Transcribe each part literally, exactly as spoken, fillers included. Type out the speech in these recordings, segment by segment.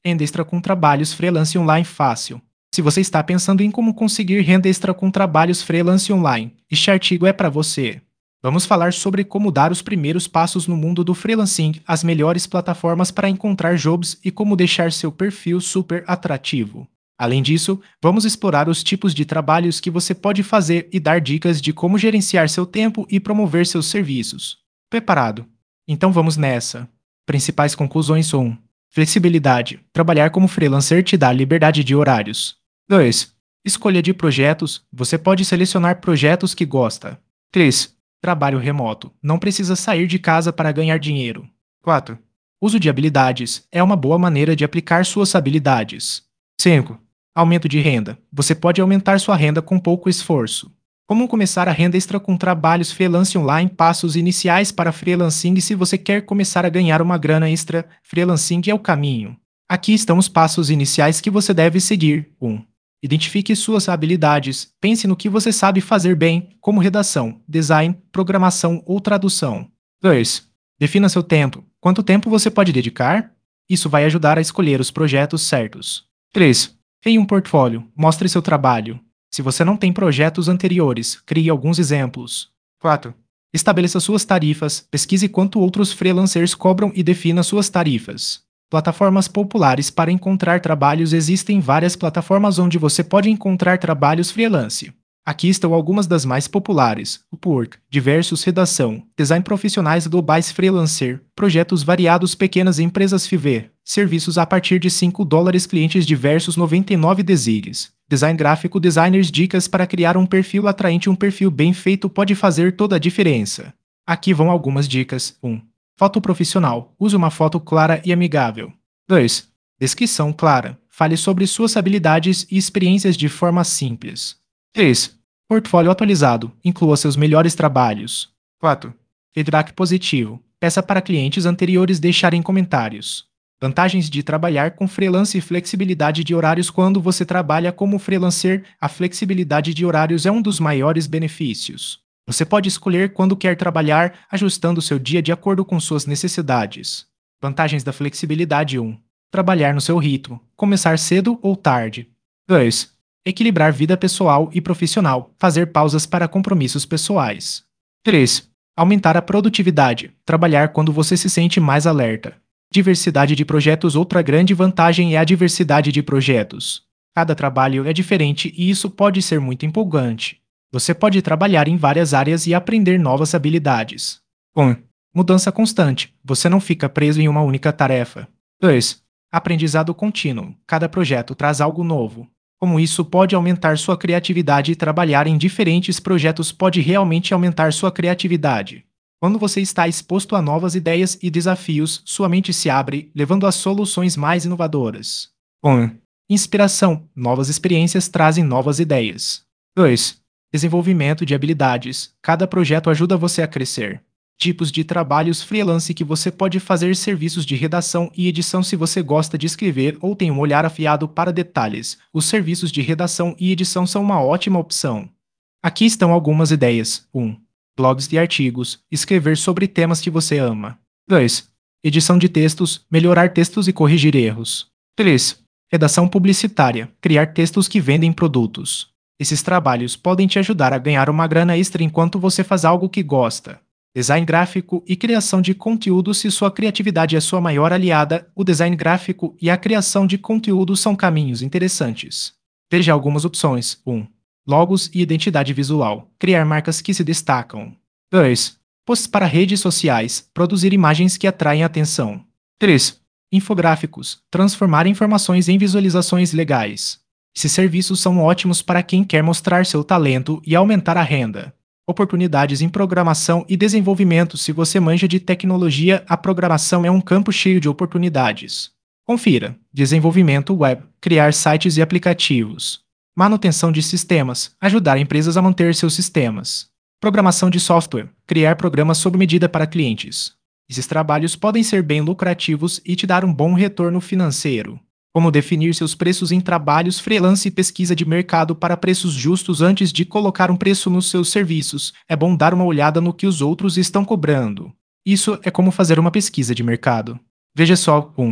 Renda extra com trabalhos freelance online fácil. Se você está pensando em como conseguir renda extra com trabalhos freelance online, este artigo é para você. Vamos falar sobre como dar os primeiros passos no mundo do freelancing, as melhores plataformas para encontrar jobs e como deixar seu perfil super atrativo. Além disso, vamos explorar os tipos de trabalhos que você pode fazer e dar dicas de como gerenciar seu tempo e promover seus serviços. Preparado? Então vamos nessa. Principais conclusões um. Flexibilidade. Trabalhar como freelancer te dá liberdade de horários. dois. Escolha de projetos. Você pode selecionar projetos que gosta. três. Trabalho remoto. Não precisa sair de casa para ganhar dinheiro. quatro. Uso de habilidades. É uma boa maneira de aplicar suas habilidades. cinco. Aumento de renda. Você pode aumentar sua renda com pouco esforço. Como começar a renda extra com trabalhos freelance online? Passos iniciais para freelancing. Se você quer começar a ganhar uma grana extra, freelancing é o caminho. Aqui estão os passos iniciais que você deve seguir. um. Identifique suas habilidades. Pense no que você sabe fazer bem, como redação, design, programação ou tradução. dois. Defina seu tempo. Quanto tempo você pode dedicar? Isso vai ajudar a escolher os projetos certos. três. Crie um portfólio. Mostre seu trabalho. Se você não tem projetos anteriores, crie alguns exemplos. quatro. Estabeleça suas tarifas. Pesquise quanto outros freelancers cobram e defina suas tarifas. Plataformas populares para encontrar trabalhos. Existem várias plataformas onde você pode encontrar trabalhos freelance. Aqui estão algumas das mais populares: Upwork, Diversos, Redação, Design Profissionais Globais, Freelancer, Projetos Variados, Pequenas Empresas, Fiverr, Serviços a partir de cinco dólares, Clientes Diversos, noventa e nove Desigs, Design Gráfico, Designers, Dicas para criar um perfil atraente. Um perfil bem feito pode fazer toda a diferença. Aqui vão algumas dicas. um. Foto profissional. Use uma foto clara e amigável. dois. Descrição clara. Fale sobre suas habilidades e experiências de forma simples. três. Portfólio atualizado. Inclua seus melhores trabalhos. quatro. Feedback positivo. Peça para clientes anteriores deixarem comentários. Vantagens de trabalhar com freelance e flexibilidade de horários. Quando você trabalha como freelancer, a flexibilidade de horários é um dos maiores benefícios. Você pode escolher quando quer trabalhar, ajustando seu dia de acordo com suas necessidades. Vantagens da flexibilidade. um. Trabalhar no seu ritmo. Começar cedo ou tarde. dois. Equilibrar vida pessoal e profissional. Fazer pausas para compromissos pessoais. três. Aumentar a produtividade. Trabalhar quando você se sente mais alerta. Diversidade de projetos. Outra grande vantagem é a diversidade de projetos. Cada trabalho é diferente e isso pode ser muito empolgante. Você pode trabalhar em várias áreas e aprender novas habilidades. um. Mudança constante. Você não fica preso em uma única tarefa. dois. Aprendizado contínuo. Cada projeto traz algo novo. Como isso pode aumentar sua criatividade e trabalhar em diferentes projetos pode realmente aumentar sua criatividade. Quando você está exposto a novas ideias e desafios, sua mente se abre, levando a soluções mais inovadoras. um. Inspiração. Novas experiências trazem novas ideias. dois. Desenvolvimento de habilidades. Cada projeto ajuda você a crescer. Tipos de trabalhos freelance que você pode fazer: serviços de redação e edição. Se você gosta de escrever ou tem um olhar afiado para detalhes, os serviços de redação e edição são uma ótima opção. Aqui estão algumas ideias. um. Blogs e artigos. Escrever sobre temas que você ama. dois. Edição de textos. Melhorar textos e corrigir erros. três. Redação publicitária. Criar textos que vendem produtos. Esses trabalhos podem te ajudar a ganhar uma grana extra enquanto você faz algo que gosta. Design gráfico e criação de conteúdo. Se sua criatividade é sua maior aliada, o design gráfico e a criação de conteúdo são caminhos interessantes. Veja algumas opções. um. Logos e identidade visual. Criar marcas que se destacam. dois. Posts para redes sociais. Produzir imagens que atraem atenção. três. Infográficos. Transformar informações em visualizações legais. Esses serviços são ótimos para quem quer mostrar seu talento e aumentar a renda. Oportunidades em programação e desenvolvimento. Se você manja de tecnologia, a programação é um campo cheio de oportunidades. Confira: desenvolvimento web, criar sites e aplicativos. Manutenção de sistemas, ajudar empresas a manter seus sistemas. Programação de software, criar programas sob medida para clientes. Esses trabalhos podem ser bem lucrativos e te dar um bom retorno financeiro. Como definir seus preços em trabalhos freelance e pesquisa de mercado para preços justos. Antes de colocar um preço nos seus serviços, é bom dar uma olhada no que os outros estão cobrando. Isso é como fazer uma pesquisa de mercado. Veja só. um.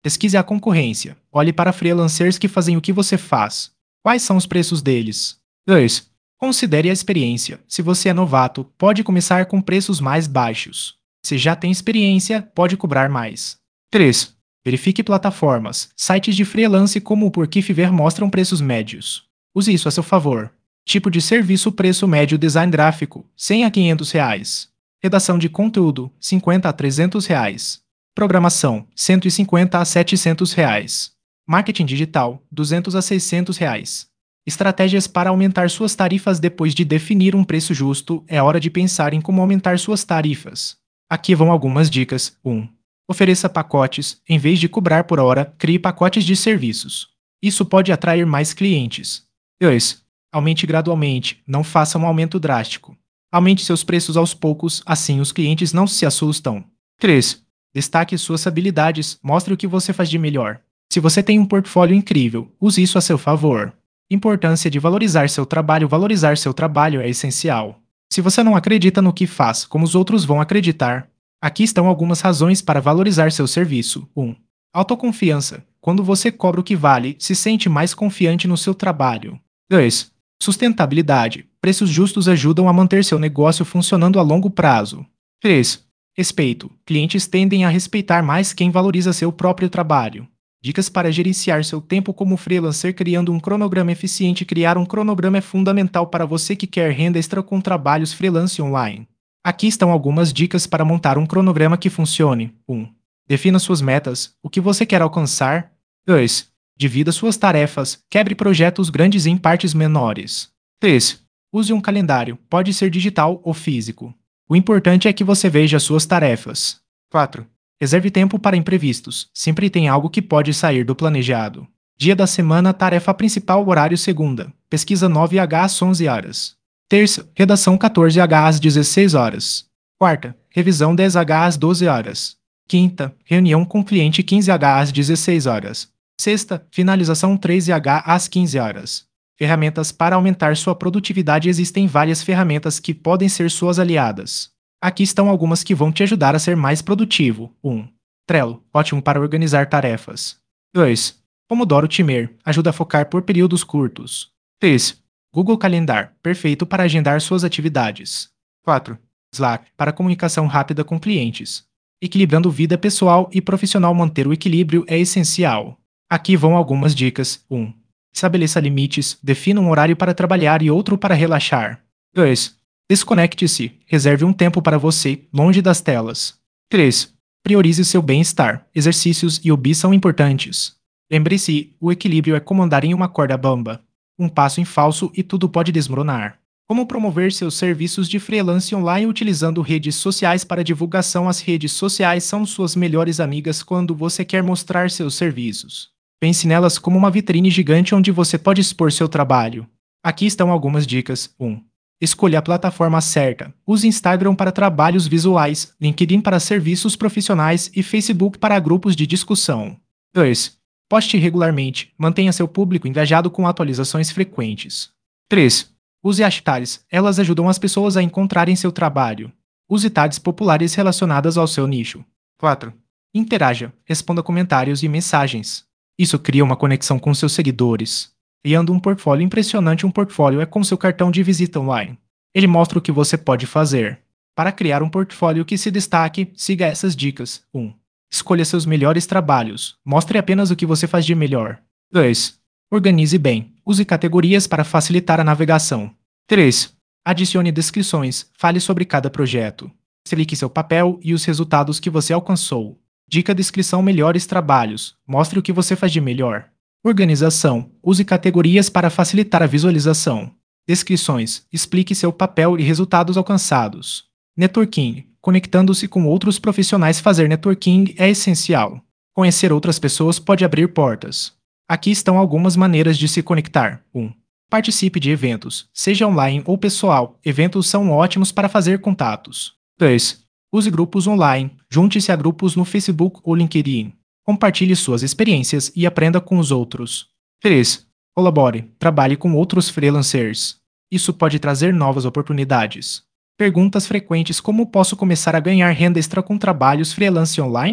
Pesquise a concorrência. Olhe para freelancers que fazem o que você faz. Quais são os preços deles? dois. Considere a experiência. Se você é novato, pode começar com preços mais baixos. Se já tem experiência, pode cobrar mais. três. Verifique plataformas. Sites de freelance como o Porquifiver mostram preços médios. Use isso a seu favor. Tipo de serviço: preço médio design gráfico, cem a quinhentos reais. Redação de conteúdo, cinquenta a trezentos reais. Programação, cento e cinquenta a setecentos reais. Marketing digital, duzentos a seiscentos reais. Estratégias para aumentar suas tarifas. Depois de definir um preço justo, é hora de pensar em como aumentar suas tarifas. Aqui vão algumas dicas. um. Ofereça pacotes. Em vez de cobrar por hora, crie pacotes de serviços. Isso pode atrair mais clientes. dois. Aumente gradualmente. Não faça um aumento drástico. Aumente seus preços aos poucos, assim os clientes não se assustam. três. Destaque suas habilidades. Mostre o que você faz de melhor. Se você tem um portfólio incrível, use isso a seu favor. Importância de valorizar seu trabalho. Valorizar seu trabalho é essencial. Se você não acredita no que faz, como os outros vão acreditar? Aqui estão algumas razões para valorizar seu serviço. um. Autoconfiança. Quando você cobra o que vale, se sente mais confiante no seu trabalho. dois. Sustentabilidade. Preços justos ajudam a manter seu negócio funcionando a longo prazo. três. Respeito. Clientes tendem a respeitar mais quem valoriza seu próprio trabalho. Dicas para gerenciar seu tempo como freelancer. Criando um cronograma eficiente. Criar um cronograma é fundamental para você que quer renda extra com trabalhos freelance online. Aqui estão algumas dicas para montar um cronograma que funcione. um. Defina suas metas. O que você quer alcançar? dois. Divida suas tarefas. Quebre projetos grandes em partes menores. três. Use um calendário. Pode ser digital ou físico. O importante é que você veja suas tarefas. quatro. Reserve tempo para imprevistos. Sempre tem algo que pode sair do planejado. Dia da semana. Tarefa principal: horário segunda. Pesquisa nove h às onze horas. Terça, redação quatorze h às dezesseis horas. Quarta, revisão dez h às doze horas. Quinta, reunião com cliente quinze h às dezesseis horas. Sexta, finalização treze h às quinze horas. Ferramentas para aumentar sua produtividade. Existem várias ferramentas que podem ser suas aliadas. Aqui estão algumas que vão te ajudar a ser mais produtivo. um. Trello, ótimo para organizar tarefas. dois. Pomodoro Timer, ajuda a focar por períodos curtos. três. Google Calendar, perfeito para agendar suas atividades. quatro. Slack, para comunicação rápida com clientes. Equilibrando vida pessoal e profissional. Manter o equilíbrio é essencial. Aqui vão algumas dicas. um. Estabeleça limites. Defina um horário para trabalhar e outro para relaxar. dois. Desconecte-se. Reserve um tempo para você, longe das telas. três. Priorize seu bem-estar. Exercícios e hobbies são importantes. Lembre-se, o equilíbrio é como andar em uma corda bamba. Um passo em falso e tudo pode desmoronar. Como promover seus serviços de freelance online utilizando redes sociais para divulgação? As redes sociais são suas melhores amigas quando você quer mostrar seus serviços. Pense nelas como uma vitrine gigante onde você pode expor seu trabalho. Aqui estão algumas dicas. um. Escolha a plataforma certa. Use Instagram para trabalhos visuais, LinkedIn para serviços profissionais e Facebook para grupos de discussão. dois. Poste regularmente. Mantenha seu público engajado com atualizações frequentes. três. Use hashtags. Elas ajudam as pessoas a encontrarem seu trabalho. Use tags populares relacionadas ao seu nicho. quatro. Interaja. Responda comentários e mensagens. Isso cria uma conexão com seus seguidores. Criando um portfólio impressionante. Um portfólio é como seu cartão de visita online. Ele mostra o que você pode fazer. Para criar um portfólio que se destaque, siga essas dicas. um. Escolha seus melhores trabalhos. Mostre apenas o que você faz de melhor. dois. Organize bem. Use categorias para facilitar a navegação. três. Adicione descrições. Fale sobre cada projeto. Explique seu papel e os resultados que você alcançou. Dica: descrição: melhores trabalhos. Mostre o que você faz de melhor. Organização. Use categorias para facilitar a visualização. Descrições. Explique seu papel e resultados alcançados. Networking. Conectando-se com outros profissionais. Fazer networking é essencial. Conhecer outras pessoas pode abrir portas. Aqui estão algumas maneiras de se conectar. um. Participe de eventos, seja online ou pessoal. Eventos são ótimos para fazer contatos. dois. Use grupos online. Junte-se a grupos no Facebook ou LinkedIn. Compartilhe suas experiências e aprenda com os outros. três. Colabore. Trabalhe com outros freelancers. Isso pode trazer novas oportunidades. Perguntas frequentes: como posso começar a ganhar renda extra com trabalhos freelance online?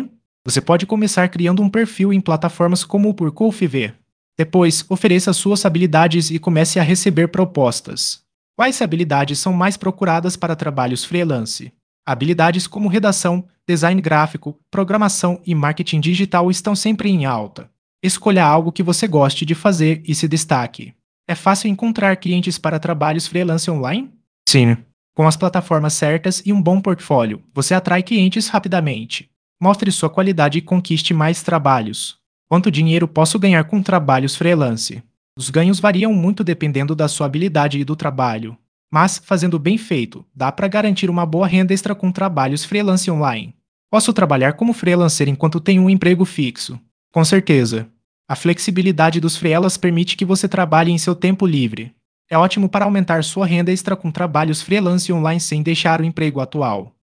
Você pode começar criando um perfil em plataformas como o Purcov. Depois, ofereça suas habilidades e comece a receber propostas. Quais habilidades são mais procuradas para trabalhos freelance? Habilidades como redação, design gráfico, programação e marketing digital estão sempre em alta. Escolha algo que você goste de fazer e se destaque. É fácil encontrar clientes para trabalhos freelance online? Sim. Com as plataformas certas e um bom portfólio, você atrai clientes rapidamente. Mostre sua qualidade e conquiste mais trabalhos. Quanto dinheiro posso ganhar com trabalhos freelance? Os ganhos variam muito dependendo da sua habilidade e do trabalho. Mas, fazendo bem feito, dá para garantir uma boa renda extra com trabalhos freelance online. Posso trabalhar como freelancer enquanto tenho um emprego fixo? Com certeza. A flexibilidade dos freelas permite que você trabalhe em seu tempo livre. É ótimo para aumentar sua renda extra com trabalhos freelance online sem deixar o emprego atual.